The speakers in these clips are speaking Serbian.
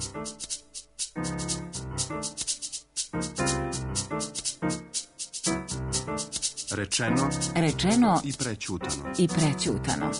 Rečeno i prećutano.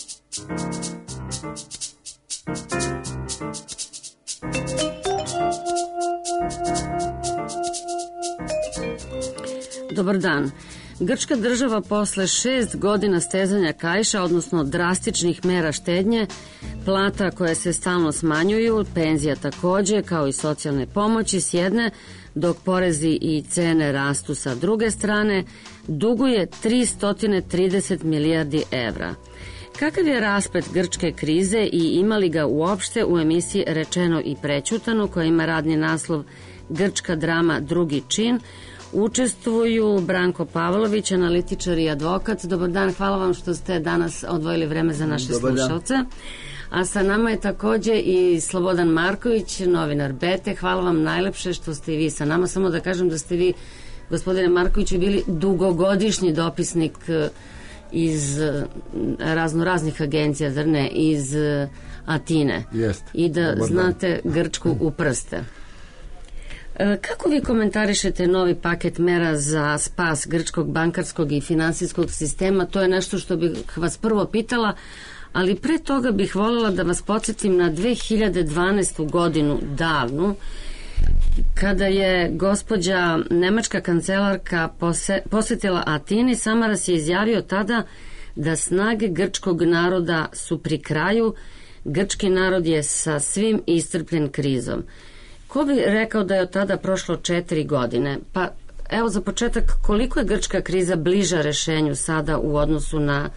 Dobar dan. Grčka država posle 6 godina stezanja kaiša, odnosno drastičnih mera štednje, plata koje se stalno smanjuju, penzija takođe, kao i socijalne pomoći s jedne, dok porezi i cene rastu sa druge strane, duguje 330 milijardi evra. Kakav je rasplet grčke krize i ima li ga uopšte u emisiji Rečeno i prećutano, koja ima radni naslov Grčka drama drugi čin? Učestvuju Branko Pavlović, analitičar i advokat. Dobar dan, hvala vam što ste danas odvojili vreme za naše slušalce. A sa nama je takođe i Slobodan Marković, novinar Bete. Hvala vam najlepše što ste i vi sa nama. Samo da kažem da ste vi, gospodine Markoviću, bili dugogodišnji dopisnik iz raznoraznih agencija, zar ne, iz Atine. I da znate grčku u prste. Kako vi komentarišete novi paket mera za spas grčkog bankarskog i finansijskog sistema? To je nešto što bih vas prvo pitala, ali pre toga bih voljela da vas podsjetim na 2012. godinu davnu, kada je gospođa nemačka kancelarka posetila Atini. Samaras je izjavio tada da snage grčkog naroda su pri kraju, grčki narod je sa svim iscrpljen krizom. Ko bi rekao da je od tada prošlo 4 godine? Pa evo za početak, koliko je grčka kriza bliža rešenju sada u odnosu na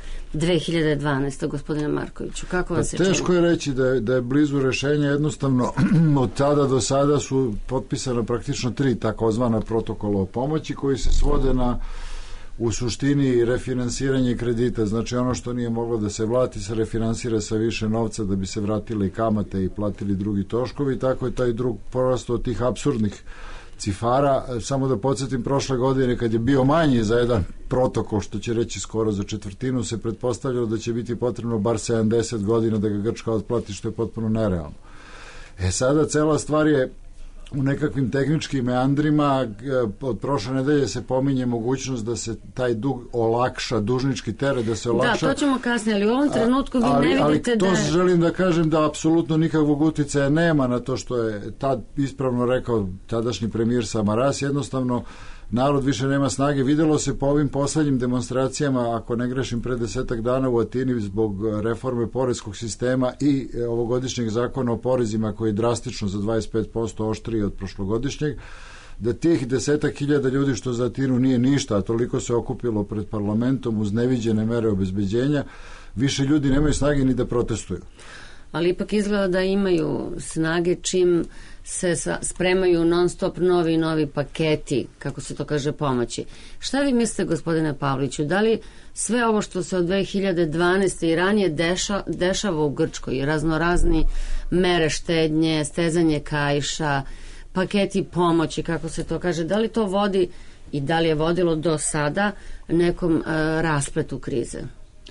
2012. gospodine Markoviću? Kako vam se čini? Teško je reći da je blizu rešenja. Jednostavno od tada do sada su potpisana praktično 3 takozvana protokola o pomoći koji se svode na u suštini refinansiranje kredita. Znači ono što nije moglo da se vrati se refinansira sa više novca da bi se vratile i kamate i platili drugi troškovi. Tako je taj drug porastao od tih apsurdnih cifara. Samo da podsjetim, prošle godine kad je bio manji za jedan protokol, što će reći skoro za četvrtinu, se pretpostavljalo da će biti potrebno bar 70 godina da ga Grčka otplati, što je potpuno nerealno. Sada cela stvar je u nekakvim tehničkim meandrima. Od prošle nedelje se pominje mogućnost da se taj dug olakša, dužnički teret da se olakša. Da, to ćemo kasnije, ali u ovom trenutku vi ne vidite da... Ali to želim da kažem da apsolutno nikakvog uticaja nema na to što je tad ispravno rekao tadašnji premijer Samaras. Jednostavno narod više nema snage. Videlo se po ovim poslednjim demonstracijama, ako ne grešim, pre 10 dana u Atini zbog reforme poreskog sistema i ovogodišnjeg zakona o porezima koji je drastično za 25% oštriji od prošlogodišnjeg, da tih 10.000 ljudi što za Atinu nije ništa, a toliko se okupilo pred parlamentom uz neviđene mere obezbeđenja, više ljudi nemaju snage ni da protestuju. Ali ipak izgleda da imaju snage čim se spremaju non stop novi paketi, kako se to kaže, pomoći. Šta vi mislite, gospodine Pavliću, da li sve ovo što se od 2012. i ranije dešava u Grčkoj, raznorazni mere štednje, stezanje kaiša, paketi pomoći, kako se to kaže, da li to vodi i da li je vodilo do sada nekom raspletu krize?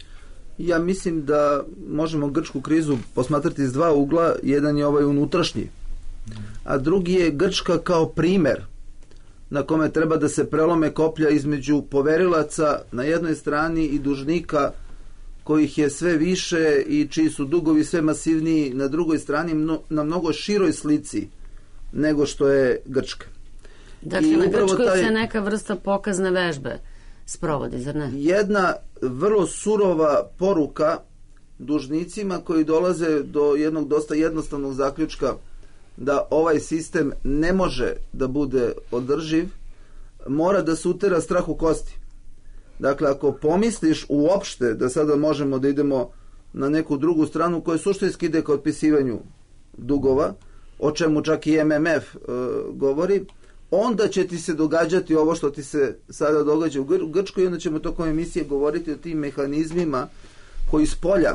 Ja mislim da možemo grčku krizu posmatrati iz 2 ugla. Jedan je ovaj unutrašnji, a drugi je Grčka kao primer na kome treba da se prelome koplja između poverilaca na jednoj strani i dužnika kojih je sve više i čiji su dugovi sve masivniji na drugoj strani, na mnogo široj slici nego što je Grčka. Dakle, na Grčkoj se neka vrsta pokazne vežbe sprovodi, zar ne? Jedna vrlo surova poruka dužnicima koji dolaze do jednog dosta jednostavnog zaključka da ovaj sistem ne može da bude održiv, mora da se utera strah u kosti. Dakle, ako pomisliš uopšte da sada možemo da idemo na neku drugu stranu koja suštinski ide ka otpisivanju dugova, o čemu čak i MMF govori, onda će ti se događati ovo što ti se sada događa u Grčkoj i onda ćemo tokom emisije govoriti o tim mehanizmima koji s polja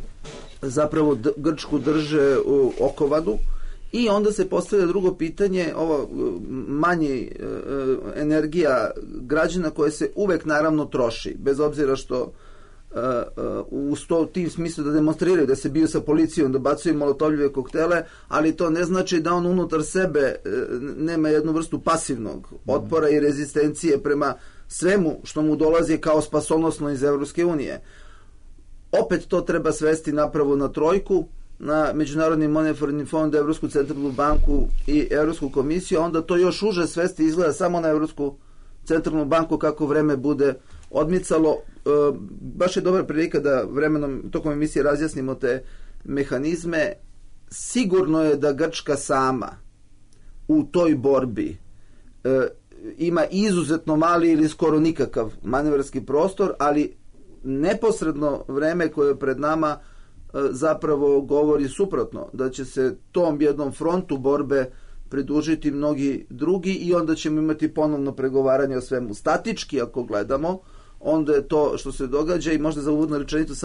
zapravo Grčku drže u okovadu. I onda se postavlja drugo pitanje, ovo manje energija građana koje se uvek naravno troši, bez obzira što u tim smislu da demonstriraju, da se biju sa policijom, da bacuju molotovljive koktele, ali to ne znači da on unutar sebe nema jednu vrstu pasivnog otpora i rezistencije prema svemu što mu dolazi kao spasonosno iz Evropske unije. Opet to treba svesti napravo na trojku, na Međunarodni monetarni fond, Evropsku centralnu banku i Evropsku komisiju, a onda to još uže svesti izgleda samo na Evropsku centralnu banku kako vreme bude odmicalo. Baš je dobra prilika da vremenom tokom emisije razjasnimo te mehanizme. Sigurno je da Grčka sama u toj borbi ima izuzetno mali ili skoro nikakav manevarski prostor, ali neposredno vreme koje je pred nama zapravo govori suprotno, da će se tom jednom frontu borbe pridružiti mnogi drugi i onda ćemo imati ponovno pregovaranje o svemu. Statički ako gledamo, onda je to što se događa i možda za uvodnu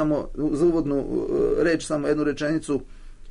reč samo jednu rečenicu.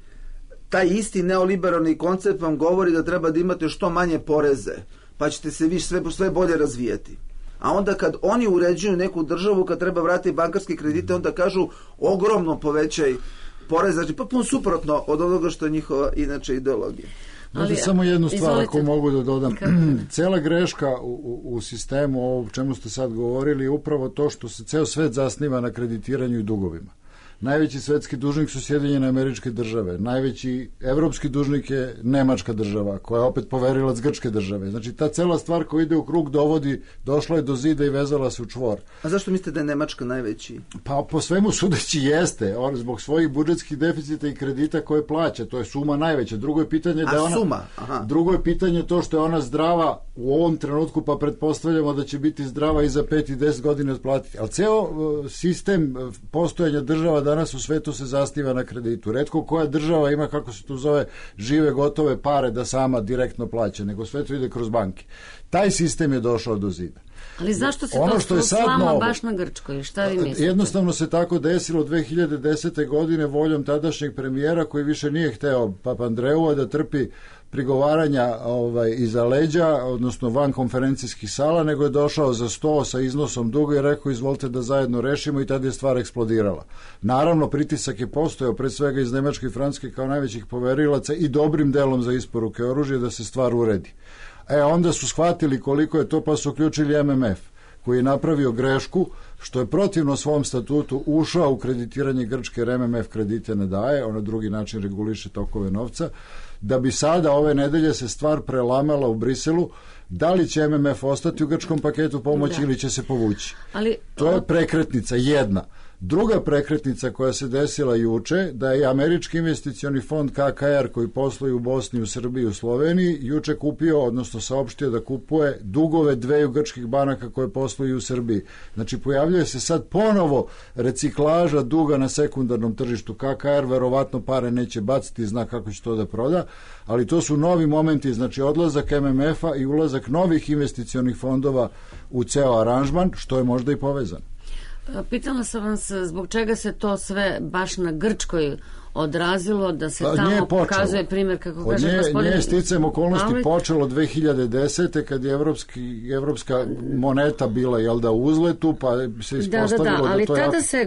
Taj isti neoliberalni koncept vam govori da treba da imate što manje poreze, pa ćete se vi sve bolje razvijati. A onda kad oni uređuju neku državu, kad treba vratiti bankarske kredite, onda kažu ogromno povećaj porez, znači potpuno suprotno od onoga što je njihova inače ideologija. Možda samo jednu stvar ako mogu da dodam. Cela greška u sistemu, ovo o čemu ste sad govorili, je upravo to što se ceo svet zasniva na kreditiranju i dugovima. Najveći svetski dužnik su Sjedinjene Američke Države, najveći evropski dužnik je Nemačka država, koja je opet poverilac Grčke države. Znači ta cela stvar koja ide u krug došla je do zida i vezala se u čvor. A zašto mislite da je Nemačka najveći? Pa po svemu sudeći jeste, on zbog svojih budžetskih deficita i kredita koje plaća, to je suma najveća. Drugo je pitanje da je ona, drugo je pitanje to što je ona zdrava u ovom trenutku, pa pretpostavljamo da će biti zdrava i za 5 i 10 godina otplatiti. Ali ceo sistem postojanja država danas u svetu se zasniva na kreditu. Retko koja država ima, kako se to zove, žive gotove pare da sama direktno plaća, nego sve to ide kroz banke. Taj sistem je došao do zida. Ali zašto se to slama baš na Grčkoj? Šta vi mislite? Jednostavno se tako desilo 2010. godine voljom tadašnjeg premijera koji više nije hteo Papandreua da trpi prigovaranja iza leđa, odnosno van konferencijskih sala, nego je došao za sto sa iznosom duga i rekao izvolite da zajedno rešimo i tada je stvar eksplodirala. Naravno, pritisak je postojao pre svega iz Nemačke i Francuske kao najvećih poverilaca i dobrim delom za isporuke oružja da se stvar uredi. Onda su shvatili koliko je to, pa su uključili MMF, koji je napravio grešku, što je protivno svom statutu ušao u kreditiranje Grčke, jer MMF kredite ne daje, on na drugi način reguliše tokove novca, da bi sada ove nedelje se stvar prelamala u Briselu, da li će MMF ostati u grčkom paketu pomoći ili će se povući. To je prekretnica jedna. Druga prekretnica koja se desila juče, da je Američki investicioni fond KKR koji posluje u Bosni, u Srbiji, u Sloveniji, juče kupio, odnosno saopštio da kupuje dugove dveju grčkih banaka koje posluju u Srbiji. Znači pojavljuje se sad ponovo reciklaža duga na sekundarnom tržištu. KKR verovatno pare neće baciti, zna kako će to da proda, ali to su novi momenti, znači odlazak MMF-a i ulazak novih investicionih fondova u ceo aranžman, što je možda i povezano. Pitala sam vas zbog čega se to sve baš na Grčkoj odrazilo, da se tamo pokazuje primjer, kako kaže gospodin... Nije sticajem okolnosti počelo 2010. kad je evropska moneta bila u uzletu, pa se ispostavilo ali tada se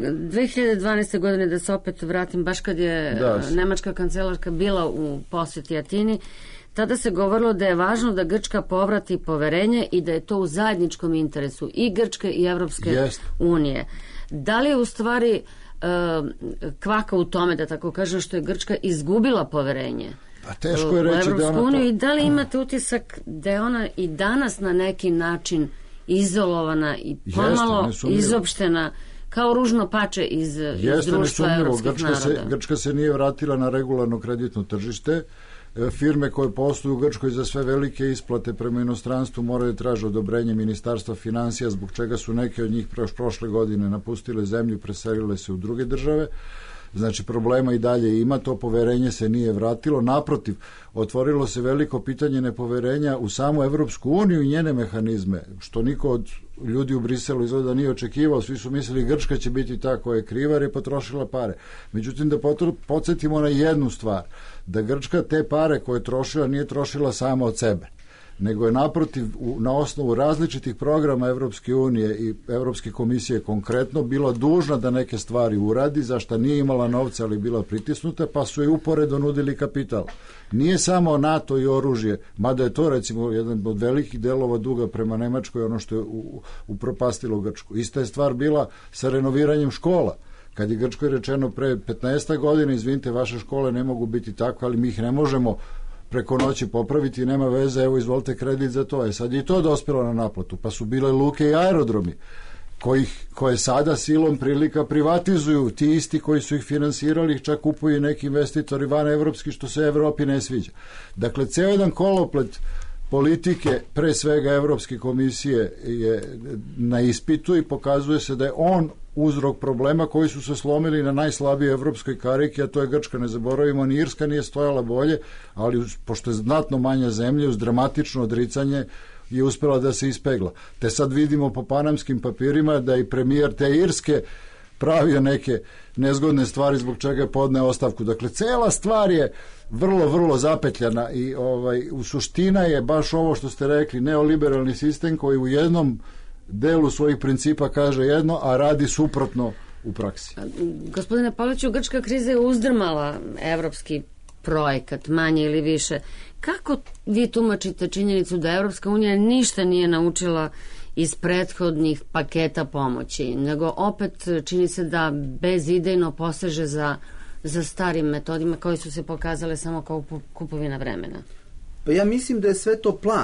2012. godine, da se opet vratim, baš kad je nemačka kancelarka bila u posjeti Atini, tada se govorilo da je važno da Grčka povrati poverenje i da je to u zajedničkom interesu i Grčke i Evropske unije. Da li je u stvari kvaka u tome, da tako kažem, što je Grčka izgubila poverenje teško je reći u Evropsku uniju i da li imate utisak da je ona i danas na neki način izolovana i pomalo izopštena kao ružno pače iz društva evropskih naroda? Grčka se nije vratila na regularno kreditno tržište. Firme koje posluju u Grčkoj za sve velike isplate prema inostranstvu moraju traže odobrenje Ministarstva finansija, zbog čega su neke od njih prošle godine napustile zemlju i preselile se u druge države. Znači problema i dalje ima, to poverenje se nije vratilo, naprotiv, otvorilo se veliko pitanje nepoverenja u samu Evropsku uniju i njene mehanizme, što niko od ljudi u Briselu izgleda nije očekivao, svi su mislili Grčka će biti ta koja je kriva jer je potrošila pare. Međutim, da podsjetimo na jednu stvar, da Grčka te pare koje je trošila nije trošila samo od sebe, nego je naprotiv na osnovu različitih programa Evropske unije i Evropske komisije konkretno bila dužna da neke stvari uradi, za šta nije imala novca, ali bila pritisnuta, pa su je uporedo nudili kapital. Nije samo NATO i oružje, mada je to recimo jedan od velikih delova duga prema Nemačkoj, ono što je upropastilo Grčku. Ista je stvar bila sa renoviranjem škola. Kad je Grčkoj rečeno pre 15 godina, izvinite, vaše škole ne mogu biti takve, ali mi ih ne možemo preko noći popraviti, nema veze, evo izvolite kredit za to. Sad je to dospelo na naplatu, pa su bile luke i aerodromi koje sada silom prilika privatizuju, ti isti koji su ih finansirali, ih čak kupuju neki investitori van evropski, što se Evropi ne sviđa. Dakle, ceo jedan koloplet politike, pre svega Evropske komisije, je na ispitu i pokazuje se da je on uzrok problema koji su se slomili na najslabijoj evropskoj kariki, a to je Grčka. Ne zaboravimo, ni Irska nije stojala bolje, ali pošto je znatno manja zemlja, uz dramatično odricanje je uspela da se ispegla. Te sad vidimo po panamskim papirima da i premijer te Irske pravio neke nezgodne stvari zbog čega je podneo ostavku. Dakle, cela stvar je vrlo, vrlo zapetljana i u suština je baš ovo što ste rekli, neoliberalni sistem koji u jednom delu svojih principa kaže jedno, a radi suprotno u praksi. Gospodine Pavliću, grčka kriza je uzdrmala evropski projekat, manje ili više. Kako vi tumačite činjenicu da Evropska unija ništa nije naučila iz prethodnih paketa pomoći, nego opet čini se da bezidejno poseže za starim metodima koji su se pokazale samo kao kupovina vremena? Pa ja mislim da je sve to plan.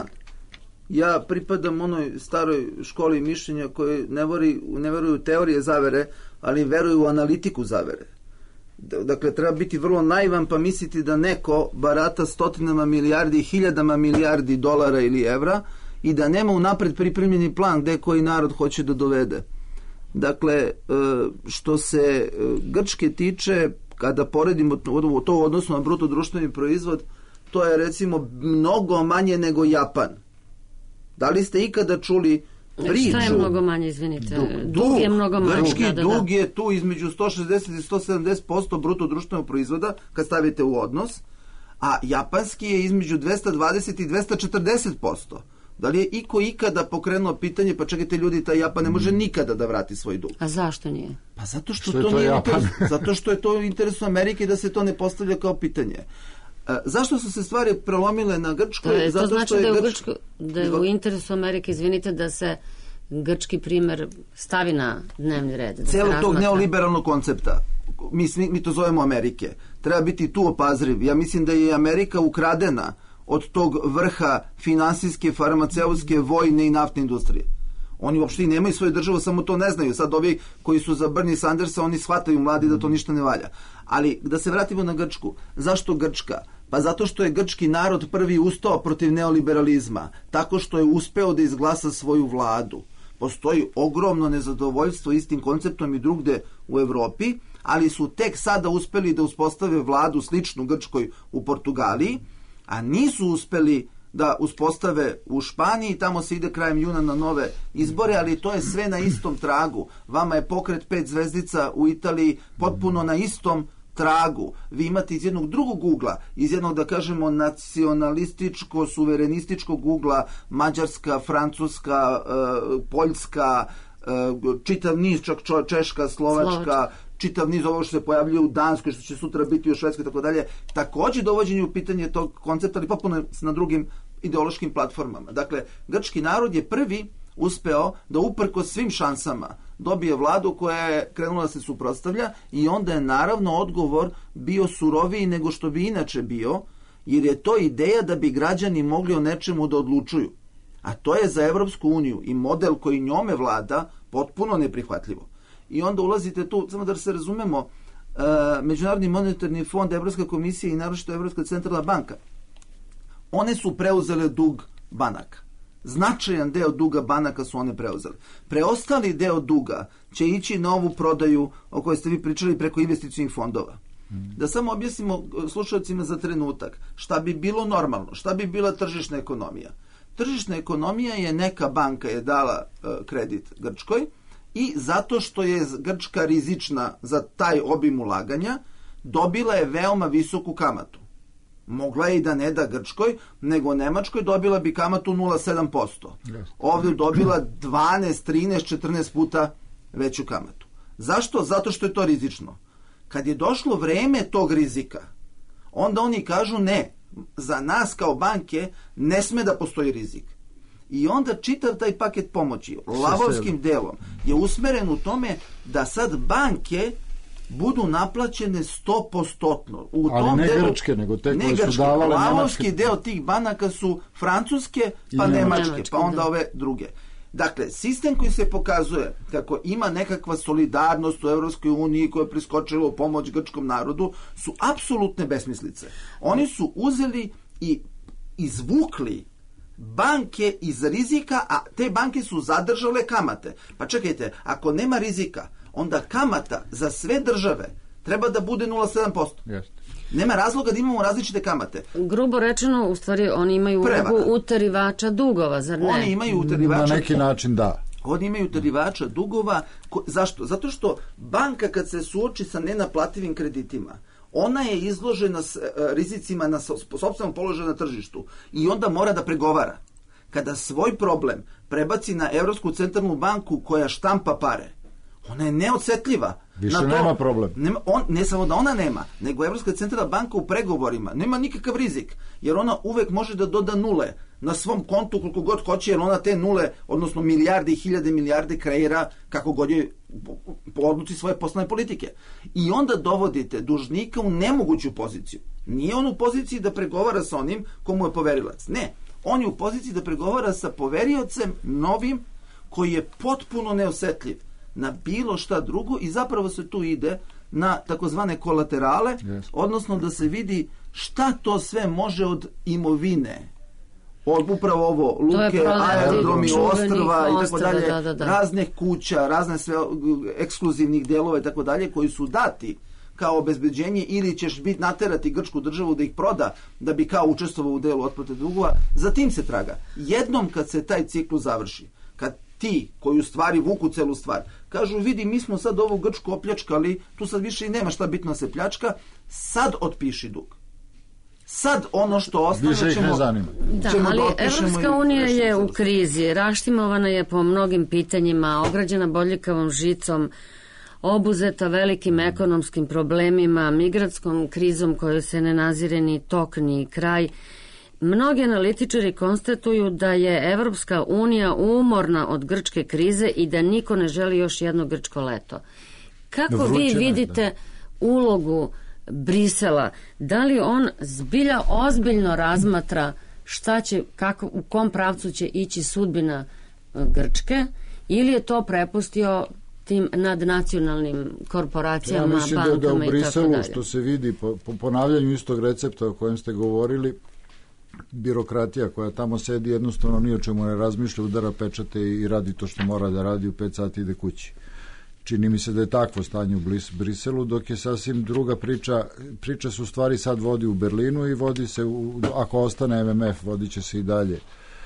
Ja pripadam onoj staroj školi mišljenja koji ne veruju u teorije zavere, ali veruju u analitiku zavere. Dakle, treba biti vrlo naivan pa misliti da neko barata stotinama milijardi i hiljadama milijardi dolara ili evra i da nema unapred pripremljeni plan gde koji narod hoće da dovede. Dakle, što se Grčke tiče, kada poredimo to u odnosu na bruto društveni proizvod, to je recimo mnogo manje nego Japan. Da li ste ikada čuli priču? Šta je mnogo manje, izvinite? Dug je mnogo manje. Grčki dug je tu između 160 i 170% bruto društvenog proizvoda, kad stavite u odnos, a japanski je između 220 i 240%. Da li je iko ikada pokrenuo pitanje, pa čekajte ljudi, taj Japan ne može nikada da vrati svoj dug? A zašto nije? Pa zato što to nije zato što je to u interesu Amerike da se to ne postavlja kao pitanje. Zašto su se stvari prelomile na Grčkoj? To znači da je u interesu Amerike, izvinite, da se grčki primer stavi na dnevni red. Celog tog neoliberalnog koncepta, mi to zovemo Amerike, treba biti tu opazriv. Ja mislim da je Amerika ukradena od tog vrha finansijske, farmaceutske, vojne i naftne industrije. Oni uopšte i nemaju svoju državu, samo to ne znaju. Sad ovi koji su za Bernie Sandersa, oni shvataju mladi da to ništa ne valja. Ali da se vratimo na Grčku. Zašto Grčka? Pa zato što je grčki narod prvi ustao protiv neoliberalizma, tako što je uspeo da izglasa svoju vladu. Postoji ogromno nezadovoljstvo istim konceptom i drugde u Evropi, ali su tek sada uspeli da uspostave vladu sličnu Grčkoj u Portugaliji, a nisu uspeli da uspostave u Španiji, tamo se ide krajem juna na nove izbore, ali to je sve na istom tragu. Vama je pokret 5 zvezdica u Italiji potpuno na istom tragu. Vi imate iz jednog drugog ugla, iz jednog, da kažemo, nacionalističko-suverenističkog ugla, Mađarska, Francuska, Poljska, čitav niz, čak Češka, Slovačka, čitav niz ovo što se pojavljuje u Danskoj, što će sutra biti u Švedskoj, tako dalje, takođe dovođenje u pitanje tog koncepta, ali potpuno na drugim ideološkim platformama. Dakle, grčki narod je prvi uspeo da uprkos svim šansama dobije vladu koja je krenula da se suprotstavlja i onda je naravno odgovor bio suroviji nego što bi inače bio, jer je to ideja da bi građani mogli o nečemu da odlučuju. A to je za Evropsku uniju i model koji njome vlada potpuno neprihvatljivo. I onda ulazite tu, samo da se razumemo, Međunarodni monetarni fond, Evropska komisija i naročito Evropska centralna banka, one su preuzele dug banaka. Značajan deo duga banaka su one preuzeli. Preostali deo duga će ići na ovu prodaju o kojoj ste vi pričali preko investicionih fondova. Da samo objasnimo slušalcima za trenutak šta bi bilo normalno, šta bi bila tržišna ekonomija. Tržišna ekonomija je neka banka je dala kredit Grčkoj i zato što je Grčka rizična za taj obim ulaganja, dobila je veoma visoku kamatu. Mogla je i da ne da Grčkoj, nego Nemačkoj dobila bi kamatu 0,7%. Ovdje dobila 12, 13, 14 puta veću kamatu. Zašto? Zato što je to rizično. Kad je došlo vreme tog rizika, onda oni kažu ne, za nas kao banke ne sme da postoji rizik. I onda čitav taj paket pomoći lavovskim delom je usmeren u tome da sad banke budu naplaćene 100%. Ali ne Grčke, nego te koje su davale Nemačke. Lavovski deo tih banaka su francuske, pa nemačke, pa onda ove druge. Dakle, sistem koji se pokazuje kako ima nekakva solidarnost u Evropskoj uniji koja je priskočila u pomoć grčkom narodu su apsolutne besmislice. Oni su uzeli i izvukli banke iz rizika, a te banke su zadržale kamate. Pa čekajte, ako nema rizika, onda kamata za sve države treba da bude 0,7%. Jeste. Nema razloga da imamo različite kamate. Grubo rečeno, u stvari, oni imaju ulogu utarivača dugova, zar ne? Oni imaju utarivača... Na neki način, da. Oni imaju utarivača dugova. Zašto? Zato što banka kad se suoči sa nenaplativim kreditima, ona je izložena rizicima na sopstvenom položaju na tržištu i onda mora da pregovara. Kada svoj problem prebaci na Evropsku centralnu banku koja štampa pare, ona je neosetljiva. Više nema problem. Ne samo da ona nema, nego Evropska centralna banka u pregovorima nema nikakav rizik, jer ona uvek može da doda nule na svom kontu koliko god hoće, jer ona te nule, odnosno milijarde i hiljade milijarde kreira kako god je po odluci svoje poslovne politike. I onda dovodite dužnika u nemoguću poziciju. Nije on u poziciji da pregovara sa onim komu je poverilac. Ne, on je u poziciji da pregovara sa poveriocem novim koji je potpuno neosetljiv na bilo šta drugo i zapravo se tu ide na takozvane kolaterale, odnosno da se vidi šta to sve može od imovine, od upravo ovo, luke, aerodromi, ostrva i tako dalje, raznih kuća, razne sve ekskluzivnih delova i tako dalje koji su dati kao obezbeđenje ili ćeš biti naterati grčku državu da ih proda da bi kao učestvovao u delu otplate dugova, za tim se traga. Jednom kad se taj ciklus završi, kad ti koji u stvari vuku celu stvar kažu vidi mi smo sad ovu Grčku opljačkali, tu sad više i nema šta bitno se pljačka, sad otpiši dug. Sad ono što ostane ćemo ali Evropska unija je u krizi, raštimovana je po mnogim pitanjima, ograđena bodljikavom žicom, obuzeta velikim ekonomskim problemima, migratskom krizom koju se ne nazire ni tok ni kraj. Mnogi analitičari konstatuju da je Evropska unija umorna od grčke krize i da niko ne želi još jedno grčko leto. Kako vi vidite ulogu Brisela? Da li on zbilja ozbiljno razmatra šta će, kako, u kom pravcu će ići sudbina Grčke ili je to prepustio tim nadnacionalnim korporacijama, bankama i tako dalje? Ja mislim da u Briselu, što se vidi po ponavljanju istog recepta o kojem ste govorili, birokratija koja tamo sedi jednostavno ni o čemu ne razmišlja, udara pečate i radi to što mora da radi, u 5 sati ide kući. Čini mi se da je takvo stanje u Briselu, dok je sasvim druga priča. Priča se u stvari sad vodi u Berlinu i vodi se, ako ostane MMF, vodit će se i dalje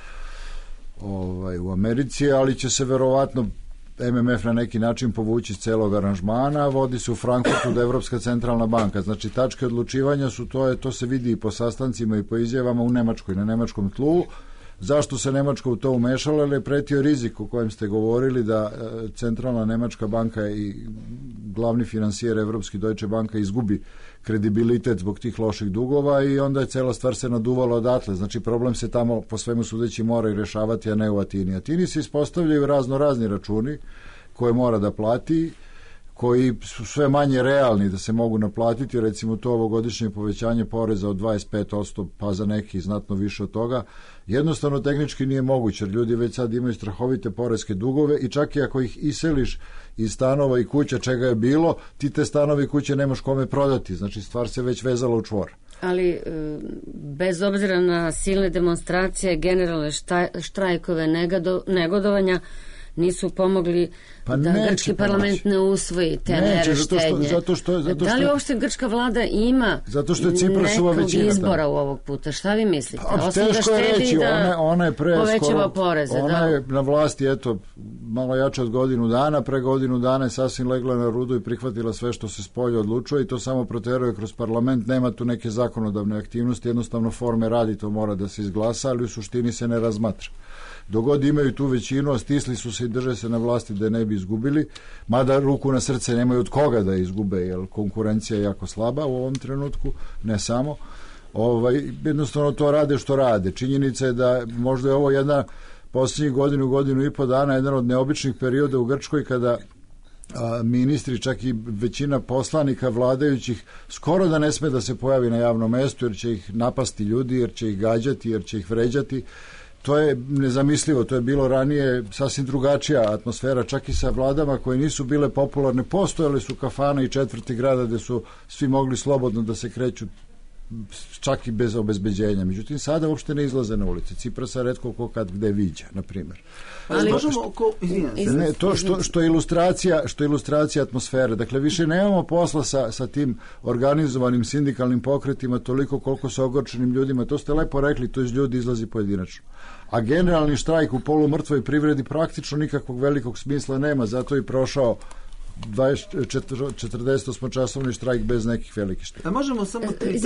u Americi, ali će se verovatno MMF na neki način povući iz celog aranžmana, vodi se u Frankfurtu da Evropska centralna banka. Znači, tačke odlučivanja su to se vidi i po sastancima i po izjavama u Nemačkoj, na nemačkom tlu. Zašto se Nemačka u to umešala? Jer je pretio rizik o kojem ste govorili da centralna nemačka banka i glavni finansijer Evropski Deutsche Banka izgubi kredibilitet zbog tih loših dugova i onda je cela stvar se naduvala odatle. Znači problem se tamo po svemu sudeći mora i rešavati, a ne u Atini. Atini se ispostavljaju razni računi koje mora da plati, koji su sve manje realni da se mogu naplatiti, recimo to ovogodišnje povećanje poreza od 25%, pa za neki znatno više od toga, jednostavno tehnički nije moguće, jer ljudi već sad imaju strahovite poreske dugove i čak i ako ih iseliš iz stanova i kuća čega je bilo, ti te stanove i kuće nemaš kome prodati, znači stvar se već vezala u čvor. Ali bez obzira na silne demonstracije, generalne štrajkove, negodovanja, nisu pomogli da grčki parlament ne usvoji te mere štednje. Da li uopšte grčka vlada ima nekog izbora u ovog puta? Šta vi mislite? Osim da štedi da povećava poreze. Ona je na vlasti, malo jače od godinu dana, pre godinu dana je sasvim legla na rudu i prihvatila sve što se spolje odlučuje i to samo proteruje kroz parlament, nema tu neke zakonodavne aktivnosti, jednostavno forme radi, to mora da se izglasa, ali u suštini se ne razmatra. Dogod imaju tu većinu, a stisli su se i drže se na vlasti da je ne bi izgubili, mada ruku na srce nemaju od koga da izgube, jer konkurencija je jako slaba u ovom trenutku, ne samo. Jednostavno to rade što rade. Činjenica je da možda je ovo jedna posljednjih godinu i po dana jedan od neobičnih perioda u Grčkoj kada ministri, čak i većina poslanika vladajućih skoro da ne sme da se pojavi na javnom mestu jer će ih napasti ljudi, jer će ih gađati, jer će ih vređati. To je nezamislivo, to je bilo ranije sasvim drugačija atmosfera, čak i sa vladama koje nisu bile popularne. Postojale su kafane i četvrti grada gde su svi mogli slobodno da se kreću čak i bez obezbeđenja. Međutim, sada uopšte ne izlaze na ulici. Ciprasa retko ko kad gde viđa, na primjer. Ali možemo to što je ilustracija atmosfere. Dakle, više nemamo posla sa tim organizovanim sindikalnim pokretima toliko koliko sa ogorčenim ljudima. To ste lepo rekli, to iz ljudi izlazi pojedinačno. A generalni štrajk u polumrtvoj privredi praktično nikakvog velikog smisla nema, zato i prošao 48-časovni štrajk bez nekih velikih štrajka. A možemo samo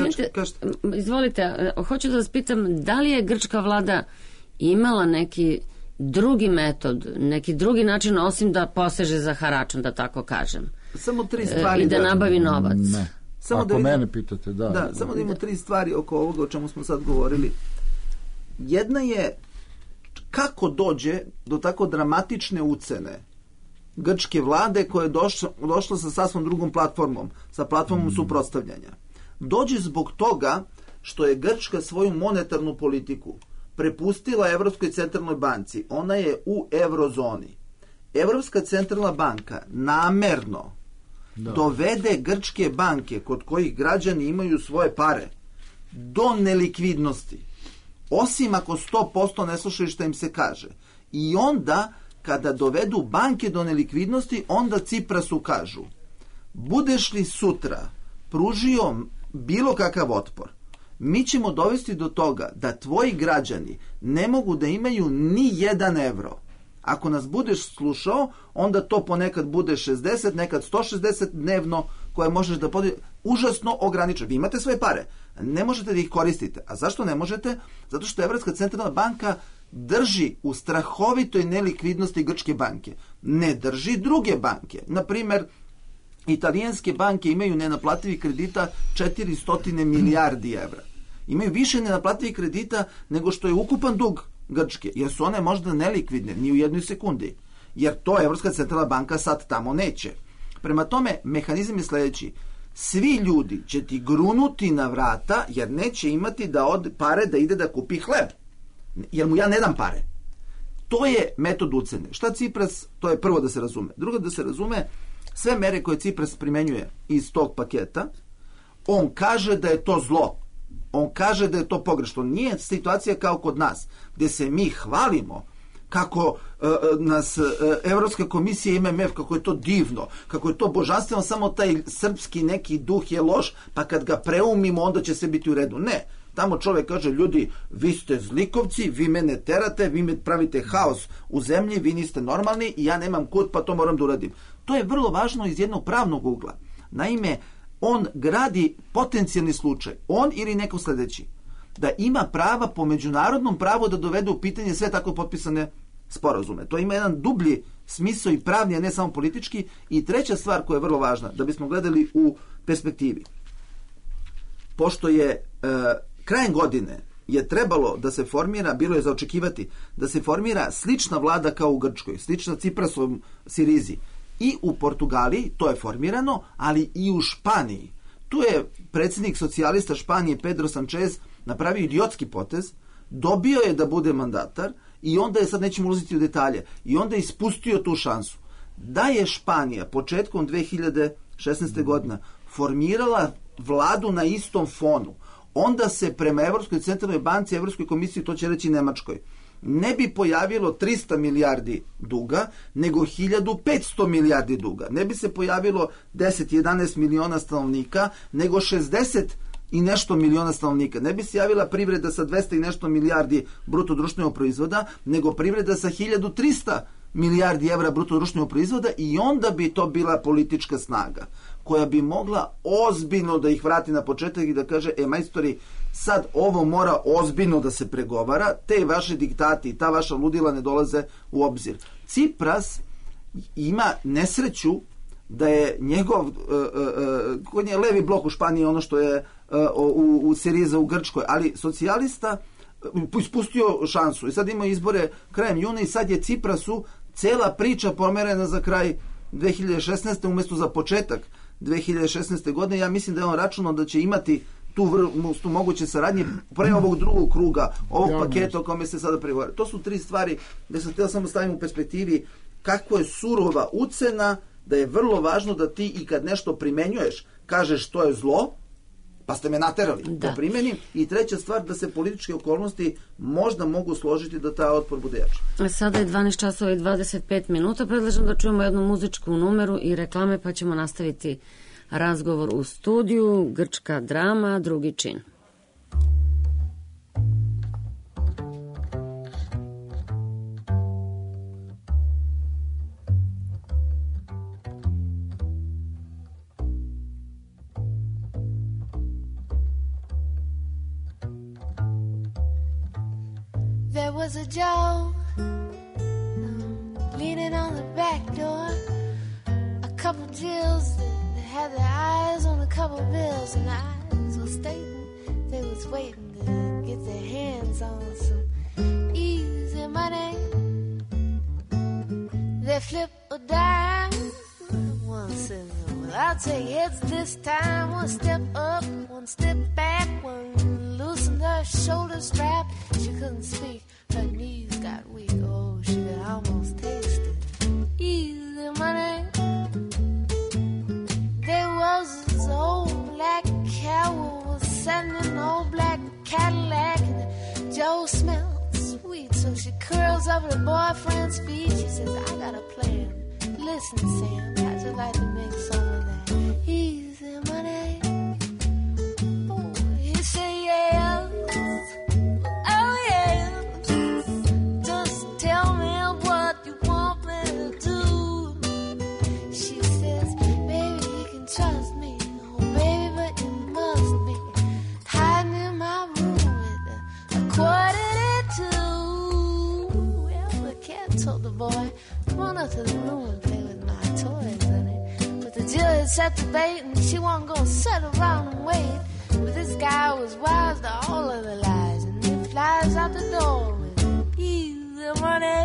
Izvolite, hoću da vas pitam, da li je grčka vlada imala neki drugi metod, neki drugi način osim da poseže za haračom, da tako kažem? Samo 3 stvari. I da nabavi novac. Ne. Samo ako mene pitate, da. Samo da imamo 3 stvari oko ovoga o čemu smo sad govorili. Jedna je kako dođe do tako dramatične ucene grčke vlade koja je došla sa sasvim drugom platformom, sa platformom suprotstavljanja. Dođe zbog toga što je Grčka svoju monetarnu politiku prepustila Evropskoj centralnoj banci. Ona je u eurozoni. Evropska centralna banka namerno dovede grčke banke kod kojih građani imaju svoje pare do nelikvidnosti. Osim ako 100% ne slušaju što im se kaže. I onda kada dovedu banke do nelikvidnosti, onda Ciprasu kažu: budeš li sutra pružio bilo kakav otpor, mi ćemo dovesti do toga da tvoji građani ne mogu da imaju ni 1 evro. Ako nas budeš slušao, onda to ponekad bude 60, nekad 160 dnevno koje možeš da podijeliti. Užasno ograničeno. Vi imate svoje pare, ne možete da ih koristite. A zašto ne možete? Zato što Evropska centralna banka drži u strahovitoj nelikvidnosti grčke banke. Ne drži druge banke. Naprimer, italijanske banke imaju nenaplativih kredita 400 milijardi evra. Imaju više nenaplativih kredita nego što je ukupan dug Grčke, jer su one možda nelikvidne ni u jednoj sekundi. Jer to Evropska centralna banka sad tamo neće. Prema tome, mehanizam je sljedeći. Svi ljudi će ti grunuti na vrata jer neće imati pare da ide da kupi hleb. Jer mu ja ne dam pare. To je metod ucene. Šta Cipras, to je prvo da se razume. Drugo da se razume, sve mere koje Cipras primenjuje iz tog paketa, on kaže da je to zlo. On kaže da je to pogrešno. Nije situacija kao kod nas, gdje se mi hvalimo kako nas Evropska komisija i MMF, kako je to divno, kako je to božanstveno, samo taj srpski neki duh je loš, pa kad ga preumimo, onda će se biti u redu. Ne. Tamo čovjek kaže: ljudi, vi ste zlikovci, vi mene terate, vi me pravite haos u zemlji, vi niste normalni i ja nemam kud, pa to moram da uradim. To je vrlo važno iz jednog pravnog ugla. Naime, on gradi potencijalni slučaj, on ili neko sljedeći, da ima prava po međunarodnom pravu da dovede u pitanje sve tako potpisane sporazume. To ima jedan dublji smisao i pravni, a ne samo politički. I treća stvar koja je vrlo važna, da bismo gledali u perspektivi. Pošto je krajem godine je trebalo da se formira, bilo je za očekivati, da se formira slična vlada kao u Grčkoj, slična Ciprasovom Sirizi. I u Portugaliji to je formirano, ali i u Španiji. Tu je predsjednik socijalista Španije Pedro Sanchez napravio idiotski potez, dobio je da bude mandatar i onda je, sad nećemo ulaziti u detalje, i onda je ispustio tu šansu. Da je Španija početkom 2016. godina formirala vladu na istom fonu, onda se prema Evropskoj centralnoj banci, Evropskoj komisiji, to će reći Nemačkoj, ne bi pojavilo 300 milijardi duga, nego 1500 milijardi duga. Ne bi se pojavilo 10-11 miliona stanovnika, nego 60 i nešto miliona stanovnika. Ne bi se javila privreda sa 200 i nešto milijardi bruto društvenog proizvoda, nego privreda sa 1300 milijardi evra bruto društvenog proizvoda i onda bi to bila politička snaga koja bi mogla ozbiljno da ih vrati na početak i da kaže, majstori, sad ovo mora ozbiljno da se pregovara, te vaše diktati i ta vaša ludila ne dolaze u obzir. Cipras ima nesreću da je njegov kod je levi blok u Španiji, ono što je u Siriza u Grčkoj, ali socijalista ispustio šansu i sad ima izbore krajem juna i sad je Ciprasu cela priča pomerena za kraj 2016. umjesto za početak 2016. godine. Ja mislim da je on računao da će imati tu moguće saradnje pre ovog drugog kruga, ovog paketa o kome se sada pregovara. To su 3 stvari da sam htio samo stavim u perspektivi kako je surova ucena, da je vrlo važno da ti i kad nešto primenjuješ kažeš to je zlo, pa ste me naterali da primenim. I treća stvar, da se političke okolnosti možda mogu složiti da taj otpor bude jači. Sada je 12 časova i 25 minuta. Predlažem da čujemo jednu muzičku numeru i reklame, pa ćemo nastaviti razgovor u studiju. Grčka drama, drugi čin. There was a Joe leaning on the back door, a couple Jills that had their eyes on a couple bills, and eyes were stating they was waiting to get their hands on some easy money. They flip a dime. One says, well, I'll take heads this time. One step up, one step back, one loosened her shoulder strap. She couldn't speak, her knees got weak. Oh, she could almost taste it. Easy money. There was this old black cow was sitting in an old black Cadillac, and Joe smelled sweet, so she curls up her boyfriend's feet. She says, I got a plan. Listen, Sam, I'd just like to make some of that easy money. Oh, he say yes, oh yes. Just tell me what you want me to do. She says, baby, you can trust me. Oh, baby, but you must be hiding in my room with a 1:45. Well, the cat told the boy, come on up to the room and play with my toys, honey. But the Jill had set the bait and she wasn't gonna sit around and wait. But this guy was wise to all of the lies, and he flies out the door with easy money.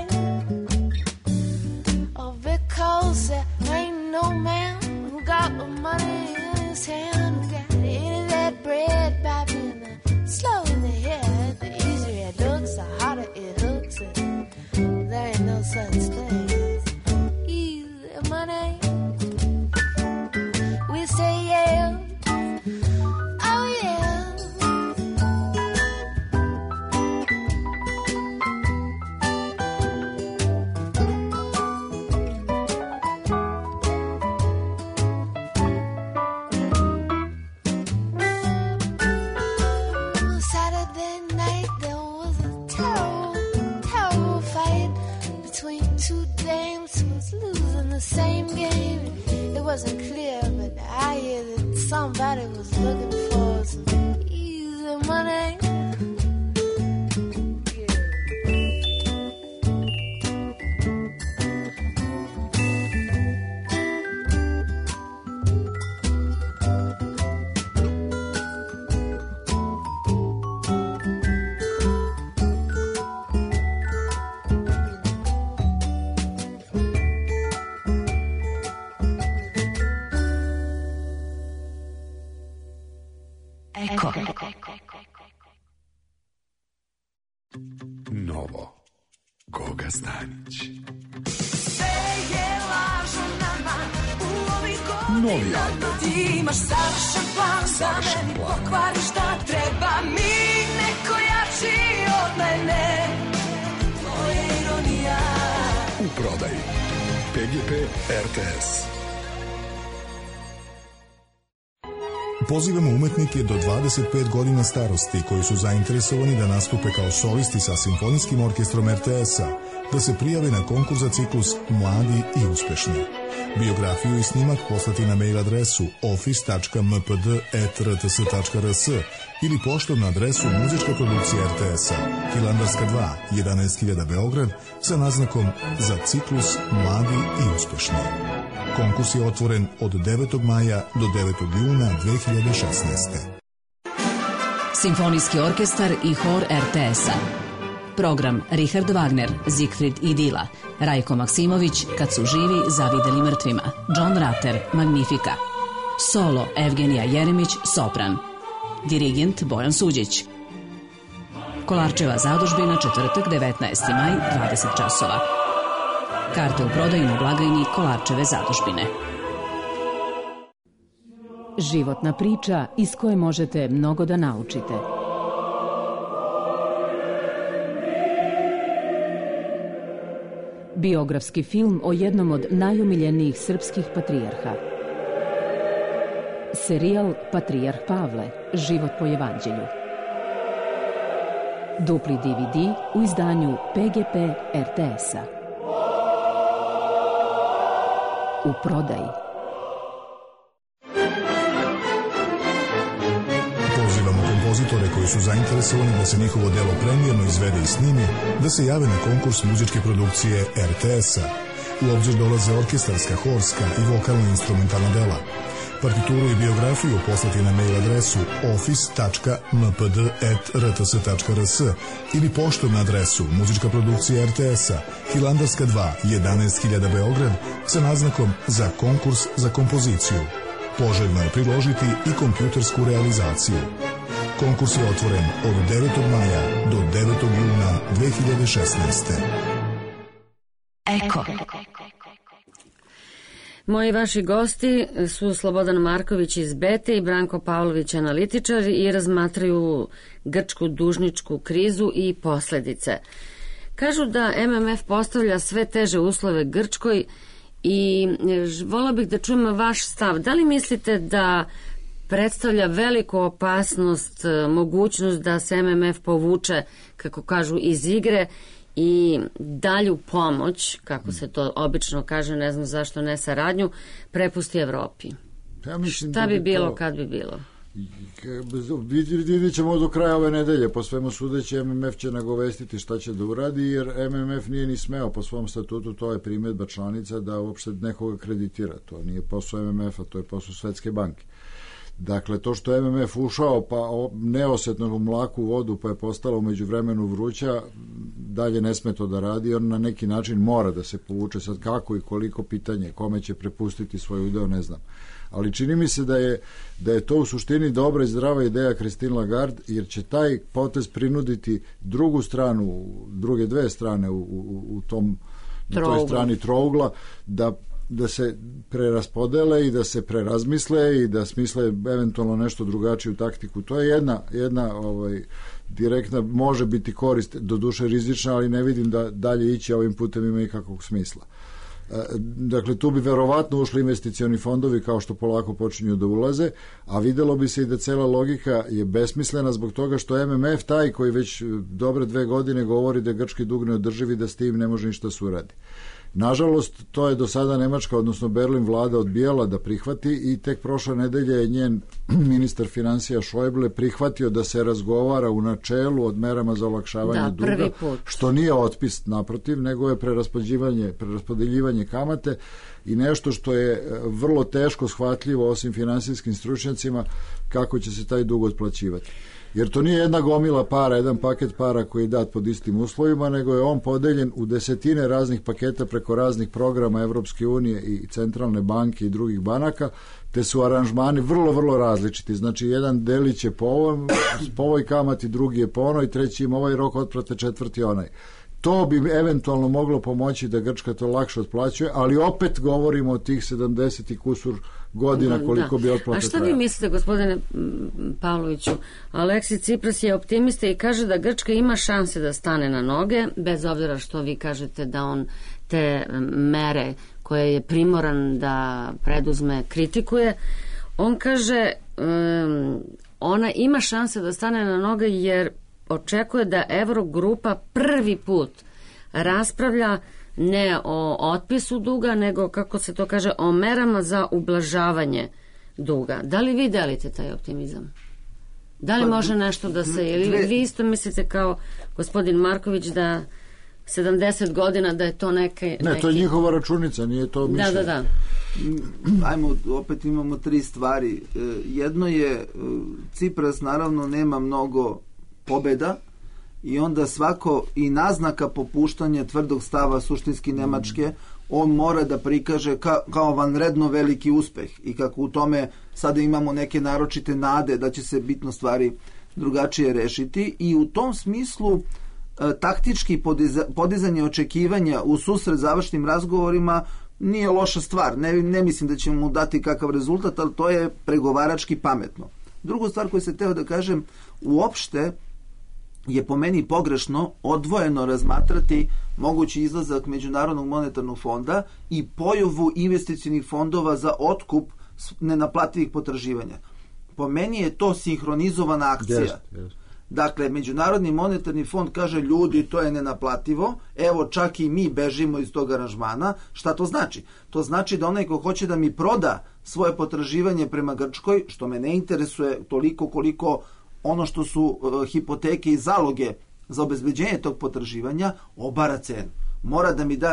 Oh, because there ain't no man who got the money in his hand, who got any of that bread by being slow in the head. The easier it looks, the harder it hooks, and there ain't no such thing. Money, we say yeah, oh yeah. Saturday night there was a terrible fight between two dames who was losing the same game. It wasn't clear, but I hear that somebody was looking for some easy money. Novo. Goga Stanić. Novi album. Ti imaš savršen plan da meni pokvariš šta treba mi neko jači od mene. Tvoja ironija. U prodaji. PGP RTS. Pozivamo umetnike do 25 godina starosti koji su zainteresovani da nastupe kao solisti sa Simfonijskim orkestrom RTS-a, da se prijave na konkurs za ciklus Mladi i uspešni. Biografiju i snimak poslati na mail adresu office.mpd@rts.rs ili poštom na adresu Muzička produkcija RTS-a, Hilandarska 2, 11.000 Beograd, sa naznakom za ciklus Mladi i uspešni. Konkurs je otvoren od 9. maja do 9. juna 2016. Simfonijski orkestar i hor RTS-a. Program Richard Wagner, Siegfried i Dila, Rajko Maksimović, Kad su živi zavideli mrtvima, John Ratter, Magnifica. Solo Evgenija Jeremić, sopran. Dirigent Bojan Suđić. Kolarčeva zadužbina, četvrtak, 19. maj, 20 časova. Karte u prodaju na blagajni Kolarčeve zadužbine. Životna priča iz koje možete mnogo da naučite. Biografski film o jednom od najomiljenijih srpskih patrijarha. Serijal Patrijarh Pavle, život po evanđelju. Dupli DVD u izdanju PGP RTS-a. U prodaji. Pozivamo kompozitore koji su zainteresovani da se njihovo delo premijerno izvede i snimi, da se jave na konkurs muzičke produkcije RTS-a. U obzir dolaze orkestarska, horska i vokalno-instrumentalna dela. Partituru i biografiju poslati na mail adresu office.mpd@rts.rs ili poštom na adresu Muzička produkcija RTS-a, Hilandarska 2, 11.000 Beograd, sa naznakom za konkurs za kompoziciju. Poželjno je priložiti i kompjutersku realizaciju. Konkurs je otvoren od 9. maja do 9. juna 2016. Eko. Moji vaši gosti su Slobodan Marković iz Bete i Branko Pavlović, analitičar, i razmatraju grčku dužničku krizu i posledice. Kažu da MMF postavlja sve teže uslove Grčkoj i volila bih da čujem vaš stav. Da li mislite da predstavlja veliku opasnost, mogućnost da se MMF povuče, kako kažu, iz igre i dalju pomoć, kako se to obično kaže, ne znam zašto ne saradnju, prepusti Evropi? Ja mislim šta bi bilo kad bi bilo? Vidjet ćemo do kraja ove nedelje. Po svemu sudeći MMF će nagovestiti šta će da uradi, jer MMF nije ni smeo po svom statutu, to je primedba članica, da uopšte nekoga kreditira. To nije posao MMF-a, to je posao Svetske banke. Dakle, to što je MMF ušao pa neosetno u mlaku vodu pa je postala umeđu vremenu vruća, dalje ne sme to da radi, on na neki način mora da se povuče. Sad kako i koliko, pitanje, kome će prepustiti svoj udeo, ne znam. Ali čini mi se da je to u suštini dobra i zdrava ideja Christine Lagarde, jer će taj potez prinuditi drugu stranu, druge dve strane u toj strani trougla, da se preraspodele i da se prerazmisle i da smisle eventualno nešto drugačiju taktiku. To je jedna direktna, može biti korist, doduše rizična, ali ne vidim da dalje ići ovim putem ima ikakvog smisla. Dakle, tu bi verovatno ušli investicioni fondovi kao što polako počinju da ulaze, a videlo bi se i da cela logika je besmislena zbog toga što MMF taj koji već dobre 2 godine govori da je grčki dug neodrživ i da s tim ne može ništa se uradi. Nažalost, to je do sada Nemačka, odnosno Berlin vlada odbijala da prihvati i tek prošle nedelje je njen ministar financija Schäuble prihvatio da se razgovara u načelu od merama za olakšavanje duga, što nije otpis naprotiv, nego je preraspodeljivanje kamate i nešto što je vrlo teško shvatljivo osim finansijskim stručnjacima kako će se taj dug otplaćivati. Jer to nije jedna gomila para, jedan paket para koji je dat pod istim uslovima, nego je on podeljen u desetine raznih paketa preko raznih programa Evropske unije i Centralne banke i drugih banaka, te su aranžmani vrlo, vrlo različiti. Znači, jedan delić je po ovoj kamati, drugi je po onoj, treći ima ovaj rok otplate, četvrti onaj. To bi eventualno moglo pomoći da Grčka to lakše otplaćuje, ali opet govorimo o tih 70 i kusur godina koliko bi otplate trajala. A šta vi mislite, gospodine Pavloviću? Aleksis Tsipras je optimista i kaže da Grčka ima šanse da stane na noge, bez obzira što vi kažete da on te mere koje je primoran da preduzme kritikuje. On kaže ona ima šanse da stane na noge jer očekuje da Eurogrupa prvi put raspravlja ne o otpisu duga, nego, kako se to kaže, o merama za ublažavanje duga. Da li vi delite taj optimizam? Da li može nešto da se... Ili vi isto mislite kao gospodin Marković da 70 godina da je to neke... Ne, to je njihova računica, nije to mišljenje. Da. Ajmo, opet imamo 3 stvari. Jedno je, Cipras naravno nema mnogo pobeda i onda svako i naznaka popuštanja tvrdog stava suštinski Nemačke, on mora da prikaže kao vanredno veliki uspeh i kako u tome sada imamo neke naročite nade da će se bitno stvari drugačije rešiti i u tom smislu taktički podizanje očekivanja u susret završnim razgovorima nije loša stvar. Ne mislim da ćemo mu dati kakav rezultat, ali to je pregovarački pametno. Drugu stvar koju se teo da kažem, uopšte je po meni pogrešno odvojeno razmatrati mogući izlazak Međunarodnog monetarnog fonda i pojavu investicionih fondova za otkup nenaplativih potraživanja. Po meni je to sinhronizovana akcija. Yes. Dakle, Međunarodni monetarni fond kaže, ljudi, to je nenaplativo, evo čak i mi bežimo iz tog aranžmana. Šta to znači? To znači da onaj ko hoće da mi proda svoje potraživanje prema Grčkoj, što me ne interesuje toliko koliko ono što su hipoteke i zaloge za obezbeđenje tog potraživanja, obara cenu. Mora da mi da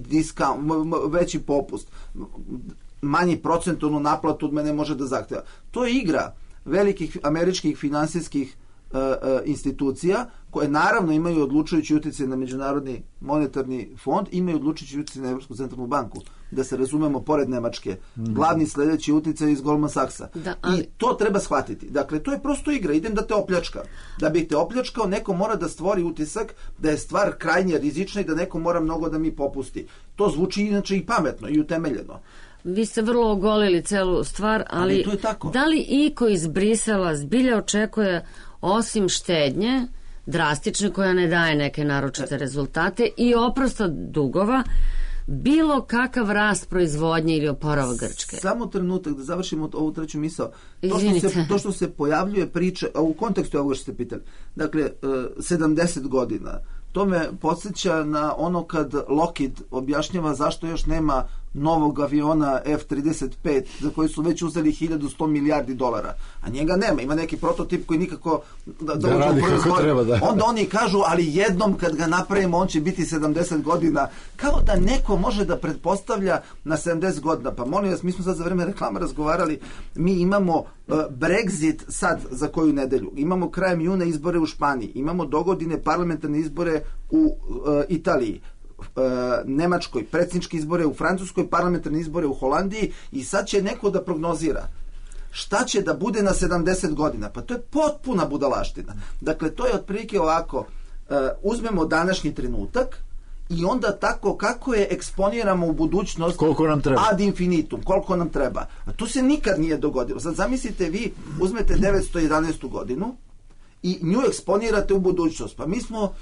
veći popust, manji procentovnu naplatu od mene može da zahteva. To je igra velikih američkih finansijskih institucija koje naravno imaju odlučujući utjecaj na Međunarodni monetarni fond, imaju odlučujući utjecaj na Evropsku centralnu banku, da se razumemo, pored Nemačke. Glavni sledeći utjecaj iz Goldman Sachsa. I to treba shvatiti. Dakle, to je prosto igra, idem da te opljačkam. Da bih te opljačkao, neko mora da stvori utisak da je stvar krajnje rizična i da neko mora mnogo da mi popusti. To zvuči inače i pametno i utemeljeno. Vi ste vrlo ogolili celu stvar, ali to je tako. Da li iko iz Brisela zbilja očekuje, osim štednje drastične koja ne daje neke naročite rezultate i oprosta dugova, bilo kakav rast proizvodnje ili oporavak Grčke? Samo trenutak da završimo ovu treću misao. Izvinite. To što se pojavljuje priče, a u kontekstu ovoga što ste pitali, dakle, 70 godina, to me podsjeća na ono kad Lockheed objašnjava zašto još nema novog aviona F-35 za koji su već uzeli 1100 milijardi dolara, a njega nema, ima neki prototip koji nikako da radi kako treba, da. Onda oni kažu, ali jednom kad ga napravimo on će biti 70 godina, kao da neko može da pretpostavlja na 70 godina. Pa molim vas, mi smo sad za vreme reklama razgovarali, mi imamo Brexit sad za koju nedelju, imamo krajem juna izbore u Španiji, imamo dogodine parlamentarne izbore u Italiji, Nemačkoj, predsjedničke izbore u Francuskoj, parlamentarne izbore u Holandiji i sad će neko da prognozira šta će da bude na 70 godina. Pa to je potpuna budalaština. Dakle, to je otprilike ovako, uzmemo današnji trenutak i onda tako kako je eksponiramo u budućnost koliko nam treba. Ad infinitum, koliko nam treba. A to se nikad nije dogodilo. Sad zamislite, vi uzmete 911. godinu i nju eksponirate u budućnost. Pa mi smo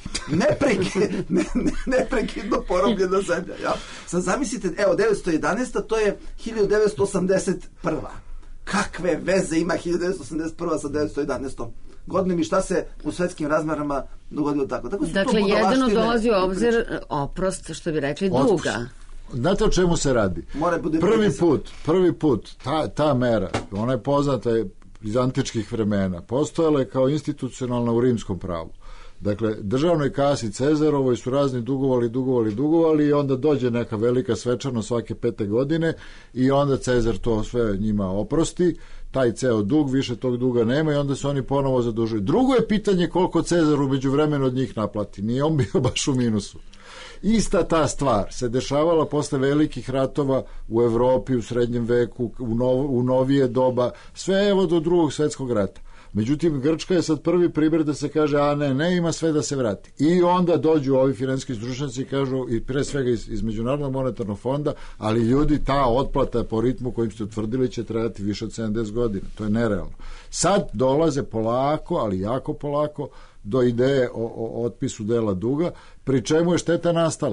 neprekidno porobljena zemlja. Ja? Sad zamislite, evo, 911. to je 1981. Kakve veze ima 1981. sa 911. godinom i šta se u svetskim razmerama dogodilo tako? Dakle, jedino dolazi u obzir oprost, što bi rekli, duga. Znate o čemu se radi? Prvi put ta mera, ona je poznata iz antičkih vremena, postojala je kao institucionalna u rimskom pravu. Dakle, državnoj kasi Cezarovoj su razni dugovali i onda dođe neka velika svečanost svake 5. godine i onda Cezar to sve njima oprosti, taj ceo dug, više tog duga nema i onda se oni ponovo zadužuju. Drugo je pitanje koliko Cezar umeđu vremenu od njih naplati. Nije on bio baš u minusu. Ista ta stvar se dešavala posle velikih ratova u Evropi, u srednjem veku, u novije doba, sve evo do Drugog svjetskog rata. Međutim, Grčka je sad prvi primjer da se kaže, a ne, ima sve da se vrati. I onda dođu ovi finansijski stručnjaci i kažu, i pre svega iz Međunarodnog monetarnog fonda, ali ljudi, ta otplata po ritmu kojim ste utvrdili će trajati više od 70 godina. To je nerealno. Sad dolaze polako, ali jako polako, do ideje o otpisu dela duga, pri čemu je šteta nastala.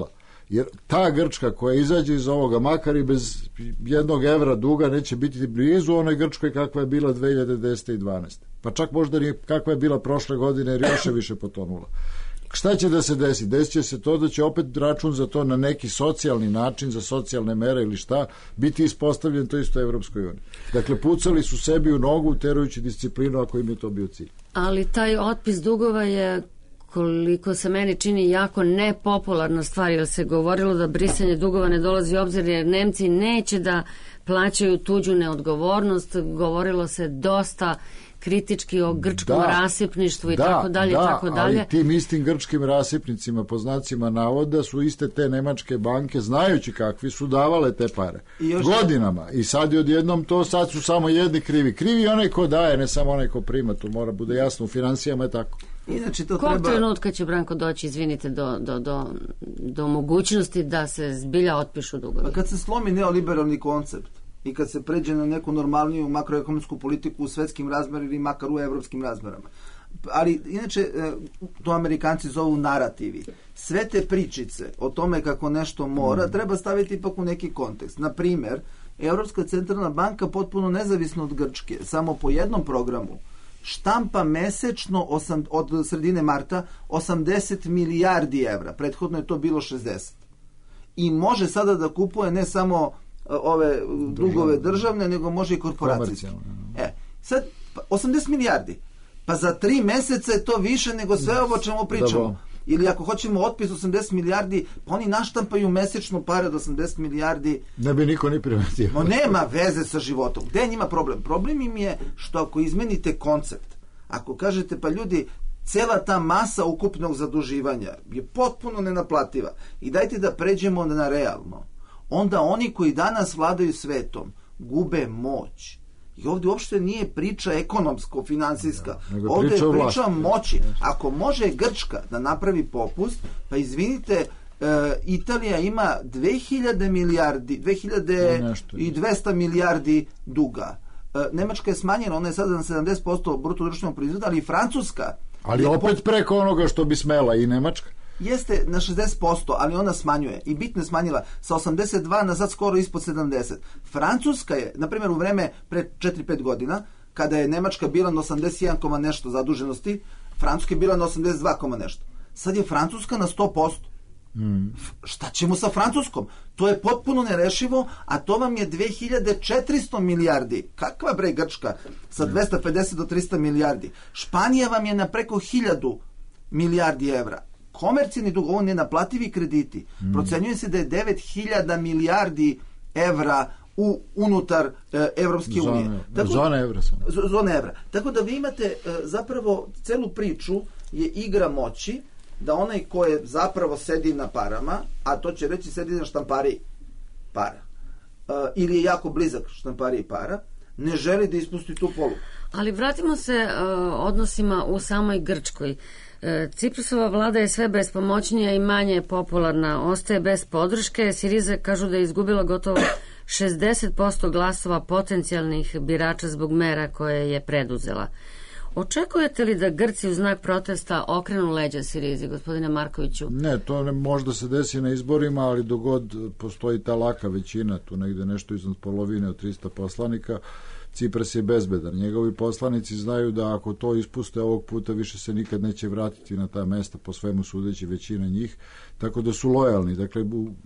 Jer ta Grčka koja izađe iz ovoga, makar i bez 1 evra duga, neće biti blizu onoj Grčkoj kakva je bila 2010. i 2012. Pa čak možda ni kakva je bila prošle godine, jer još je više potonula. Šta će da se desi? Desit će se to da će opet račun za to na neki socijalni način, za socijalne mere ili šta, biti ispostavljen to isto Evropskoj uniji. Dakle, pucali su sebi u nogu, terujući disciplinu ako im je to bio cilj. Ali taj otpis dugova je, koliko se meni čini, jako nepopularna stvar, jer se govorilo da brisanje dugova ne dolazi u obzir, jer Nemci neće da plaćaju tuđu neodgovornost. Govorilo se dosta kritički o grčkom rasipništvu i tako dalje, tako dalje. Ali tim istim grčkim rasipnicima, po znacima navoda, su iste te nemačke banke, znajući kakvi su, davale te pare godinama. I sad je odjednom to, sad su samo jedni krivi. Krivi onaj ko daje, ne samo onaj ko prima, to mora bude jasno, u financijama je tako. Inače, to Kog trenutka će, Branko, doći, izvinite, do mogućnosti da se zbilja otpišu dugovi? Pa kad se slomi neoliberalni koncept i kad se pređe na neku normalniju makroekonomsku politiku u svetskim razmerima ili makar u evropskim razmerama. Ali, inače, to Amerikanci zovu narativi. Sve te pričice o tome kako nešto mora, treba staviti ipak u neki kontekst. Na primer, Evropska centralna banka, potpuno nezavisno od Grčke, samo po jednom programu, štampa mesečno od sredine marta 80 milijardi evra. Prethodno je to bilo 60. I može sada da kupuje ne samo ove dugove državne, nego može i korporacijske. Sad, 80 milijardi. Pa za 3 meseca je to više nego sve ovo čemu pričamo. Ili ako hoćemo otpis 80 milijardi, pa oni naštampaju mesečno pare od 80 milijardi. Ne bi niko ni primetio. Nema veze sa životom. Gde je njima problem? Problem im je što ako izmenite koncept, ako kažete pa ljudi, cela ta masa ukupnog zaduživanja je potpuno nenaplativa i dajte da pređemo na realno, onda oni koji danas vladaju svetom gube moć. I ovdje uopšte nije priča ekonomsko-finansijska. Ovdje je priča moći. Ako može Grčka da napravi popust, pa izvinite, Italija ima 2000 milijardi, 2200 milijardi duga. Nemačka je smanjena, ona je sada na 70% bruto društvenog proizvoda, ali i Francuska. Ali opet preko onoga što bi smela i Nemačka. Jeste na 60%, ali ona smanjuje. I bitno je smanjila sa 82 na sad skoro ispod 70. Francuska je, na primjer, u vreme pre 4-5 godina, kada je Nemačka bila na 81, nešto zaduženosti, Francuska je bila na 82, nešto. Sad je Francuska na 100%. Šta ćemo sa Francuskom? To je potpuno nerešivo, a to vam je 2400 milijardi. Kakva bre Grčka sa 250 do 300 milijardi? Španija vam je na preko 1000 milijardi evra. Komercijni dug, ovo nenaplativi krediti. Procenjuje se da je 9000 milijardi evra unutar Evropske unije. Zone evra. Tako da vi imate zapravo celu priču je igra moći, da onaj ko je zapravo sedi na parama, a to će reći sedi na štampariji para, ili je jako blizak štampariji para, ne želi da ispusti tu polugu. Ali vratimo se odnosima u samoj Grčkoj. Ciprusova vlada je sve bespomoćnija i manje popularna, ostaje bez podrške. Siriza kažu da je izgubila gotovo 60% glasova potencijalnih birača zbog mera koje je preduzela. Očekujete li da Grci u znak protesta okrenu leđa Sirizi, gospodine Markoviću? Ne, to ne možda se desi na izborima, ali dogod postoji ta laka većina, tu negde nešto iznad polovine od 300 poslanika, Cipras je bezbedan. Njegovi poslanici znaju da ako to ispuste ovog puta više se nikad neće vratiti na ta mesta, po svemu sudeći većina njih, tako da su lojalni. Dakle,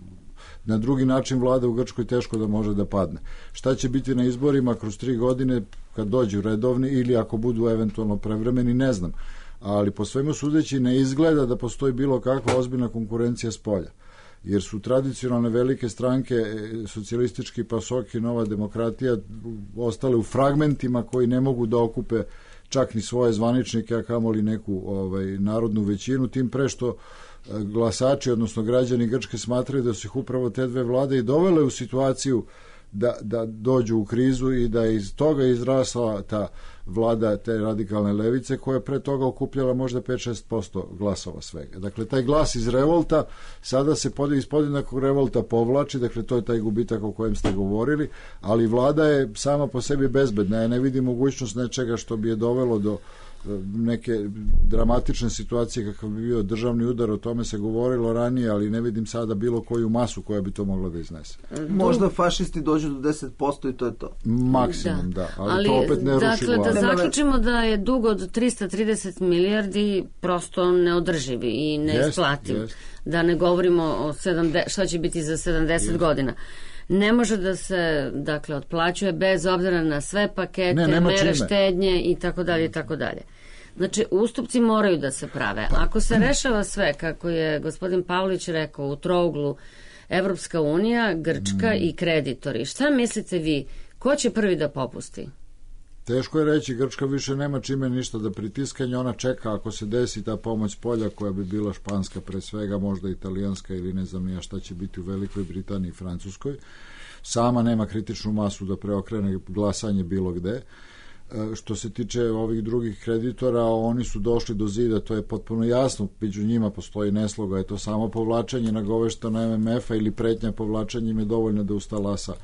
na drugi način vlada u Grčkoj teško da može da padne. Šta će biti na izborima kroz 3 godine kad dođu redovni ili ako budu eventualno prevremeni, ne znam. Ali po svemu sudeći ne izgleda da postoji bilo kakva ozbiljna konkurencija s polja. Jer su tradicionalne velike stranke, socijalistički PASOK i Nova demokratija, ostale u fragmentima koji ne mogu da okupe čak ni svoje zvaničnike, a kamoli neku narodnu većinu, tim pre što glasači, odnosno građani Grčke smatraju da su ih upravo te dve vlade i dovele u situaciju da dođu u krizu i da je iz toga izrasla ta vlada te radikalne levice koja je pre toga okupljala možda 5-6% glasova svega. Dakle, taj glas iz revolta sada se iz podjednakog revolta povlači, dakle to je taj gubitak o kojem ste govorili, ali vlada je sama po sebi bezbedna. Ja ne vidim mogućnost nečega što bi je dovelo neke dramatične situacije kakav bi bio državni udar, o tome se govorilo ranije, ali ne vidim sada bilo koju masu koja bi to mogla da iznese. Možda fašisti dođu do 10% i to je to. Maksimum, da, ali to opet ne ruši dakle, vladu. da zaključimo da je dug od 330 milijardi prosto neodrživ i neisplativ. Da ne govorimo o šta će biti za 70 godina. Ne može da se, dakle, otplaćuje bez obzira na sve pakete, mere štednje i tako dalje i tako dalje. Znači, ustupci moraju da se prave. Ako se rešava sve, kako je gospodin Pavlović rekao, u trouglu Evropska unija, Grčka i kreditori, šta mislite vi, ko će prvi da popusti? Teško je reći, Grčka više nema čime ništa da pritiskanje, ona čeka ako se desi ta pomoć polja koja bi bila španska pre svega, možda italijanska ili ne znam nija šta će biti u Velikoj Britaniji i Francuskoj. Sama nema kritičnu masu da preokrene glasanje bilo gde. Što se tiče ovih drugih kreditora, oni su došli do zida, to je potpuno jasno, među njima postoji nesloga, je to samo povlačenje nagoveštano MMF-a ili pretnja povlačenjem je dovoljno da ustalasa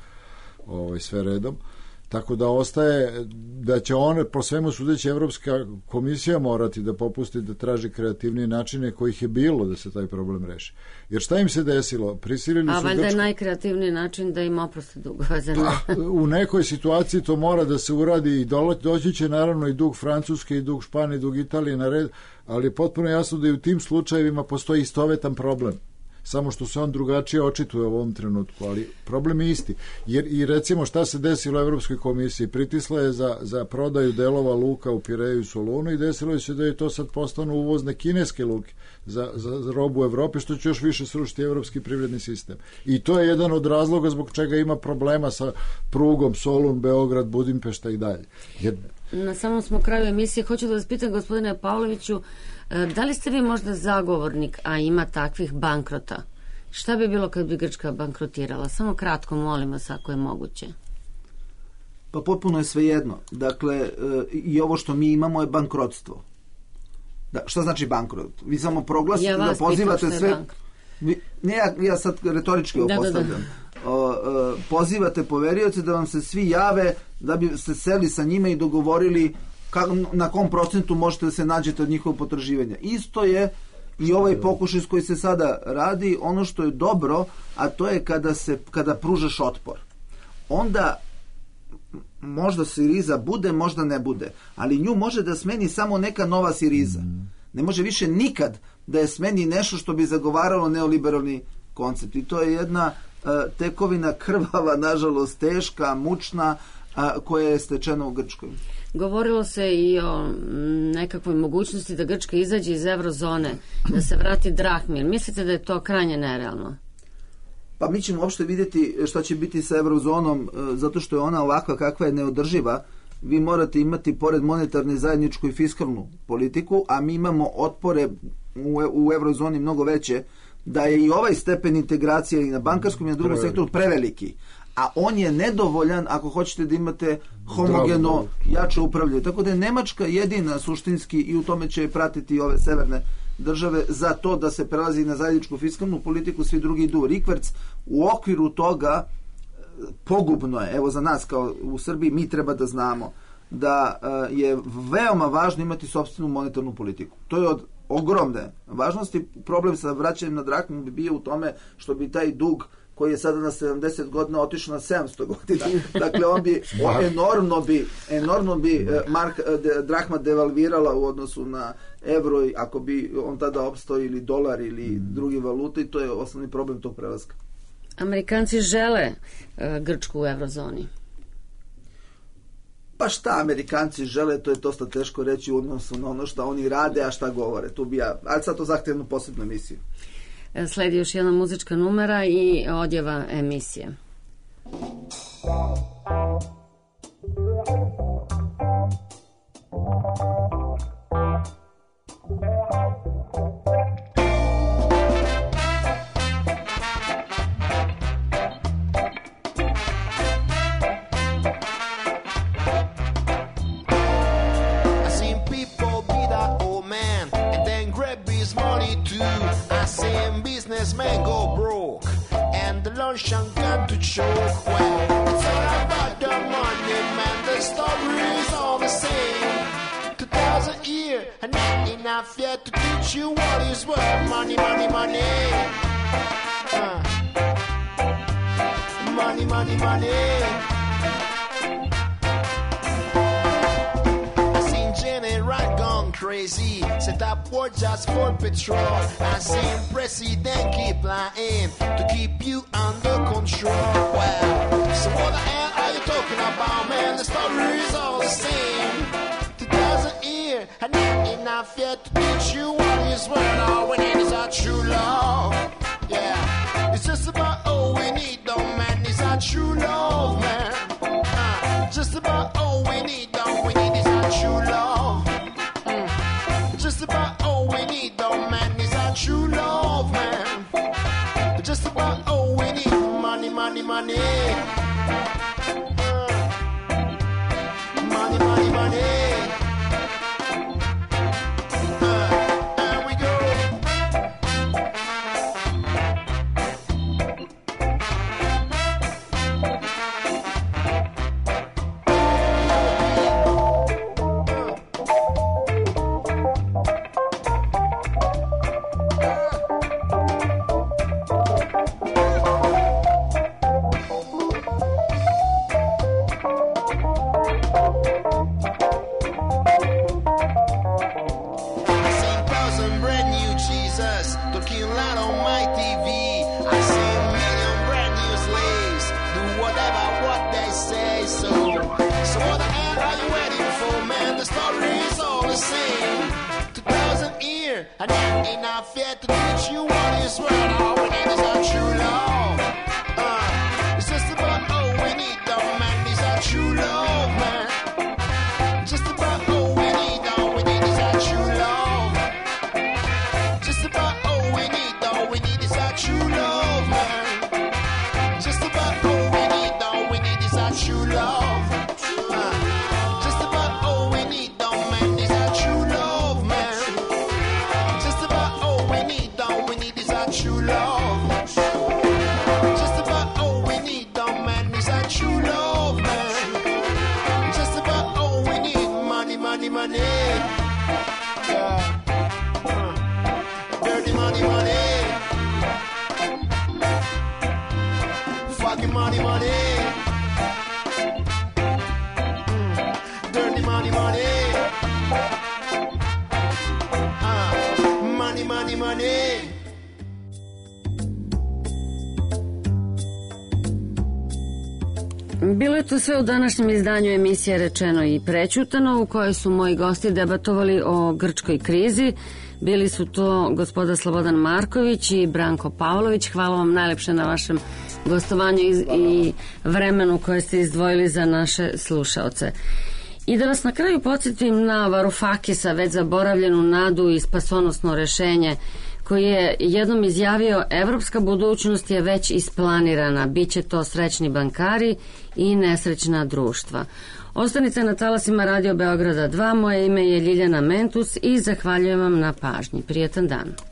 sve redom. Tako da ostaje da će one, po svemu sudeći, Evropska komisija morati da popusti, da traži kreativnije načine kojih je bilo da se taj problem reši. Jer šta im se desilo? Prisilili su valjda je najkreativniji način da im oproste dugove za u nekoj situaciji to mora da se uradi i doći će naravno i dug Francuske i dug Španije i dug Italije na red, ali je potpuno jasno da i u tim slučajevima postoji istovetan problem. Samo što se on drugačije očituje u ovom trenutku, ali problem je isti. Jer i recimo šta se desilo u Evropskoj komisiji, pritisla je za prodaju delova luka u Pireju i Solunu i desilo je se da je to sad postanu uvozne kineske luke za robu u Evropi, što će još više srušiti evropski privredni sistem. I to je jedan od razloga zbog čega ima problema sa prugom Solun, Beograd, Budimpešta i dalje. Na samom smo kraju emisije. Hoću da vas pitam, gospodine Pavloviću, da li ste vi možda zagovornik, a ima takvih bankrota? Šta bi bilo kad bi Grčka bankrotirala? Samo kratko, molim vas, ako je moguće. Pa potpuno je svejedno. Dakle, i ovo što mi imamo je bankrotstvo. Šta znači bankrot? Vi samo proglasite da pozivate sve... Ja sad retorički opostavljam. Pozivate poverioce da vam se svi jave, da bi se seli sa njima i dogovorili na kom procentu možete da se nađete od njihovog potraživanja. Isto je i ovaj pokušaj koji se sada radi, ono što je dobro, a to je kada pružaš otpor. Onda možda Siriza bude, možda ne bude, ali nju može da smeni samo neka nova Siriza. Ne može više nikad da je smeni nešto što bi zagovaralo neoliberalni koncept. I to je jedna tekovina krvava, nažalost teška, mučna, koja je stečena u Grčkoj. Govorilo se i o nekakvoj mogućnosti da Grčka izađe iz eurozone, da se vrati drahmi. Mislite da je to krajnje nerealno? Pa mi ćemo uopšte vidjeti šta će biti sa eurozonom, zato što je ona ovakva kakva je neodrživa. Vi morate imati pored monetarne, zajedničku i fiskalnu politiku, a mi imamo otpore u eurozoni mnogo veće, da je i ovaj stepen integracije i na bankarskom i na drugom sektoru preveliki. A on je nedovoljan ako hoćete da imate homogeno jače upravljanje. Tako da je Nemačka jedina suštinski, i u tome će pratiti ove severne države, za to da se prelazi na zajedničku fiskalnu politiku, svi drugi idu rikverc. U okviru toga pogubno je, evo za nas kao u Srbiji, mi treba da znamo da je veoma važno imati sopstvenu monetarnu politiku. To je od ogromne važnosti. Problem sa vraćanjem na drahmu bi bio u tome što bi taj dug koji je sada na 70 godina otišao na 700 godina. Dakle, on bi enormno bi drahma devalvirala u odnosu na evro, ako bi on tada opstao ili dolar ili drugi valute, i to je osnovni problem tog prelaska. Amerikanci žele Grčku u eurozoni. Pa šta Amerikanci žele, to je dosta teško reći u odnosu na ono što oni rade, a šta govore. Tu bi ali sad to zahtjeva jednu posebnu emisiju. Sledi još jedna muzička numera i odjava emisije. Man go broke and the lunch and got to choke. Well, it's all about the money, man. The story's all the same. 2000 years and not enough yet to teach you what is worth. Money, money, money. Money, money, money. I seen Jenny right gone crazy, set up war just for petrol. I seen President keep lying to keep you under control. Well, so what the hell are you talking about, man? The story is all the same. 2,000 years and not enough yet to teach you what is worth. All we need is our true love. Yeah, it's just about all we need, though, man. Is our true love, man. Just about all we need, though, we need is our true love. Just about all we need, though, man, is our true love, man. Just about all we need, money, money, money. Money, money, money. Bilo je to sve u današnjem izdanju emisije Rečeno i prećutano, u kojoj su moji gosti debatovali o grčkoj krizi. Bili su to gospoda Slobodan Marković i Branko Pavlović. Hvala vam najlepše na vašem gostovanju i vremenu koje ste izdvojili za naše slušaoce. I da vas na kraju podsjetim na Varufakisa, već zaboravljenu nadu i spasonosno rešenje, koji je jednom izjavio: evropska budućnost je već isplanirana, bit će to srećni bankari i nesrećna društva. Ostanite na talasima Radio Beograda 2, moje ime je Ljiljana Mentus i zahvaljujem vam na pažnji. Prijetan dan.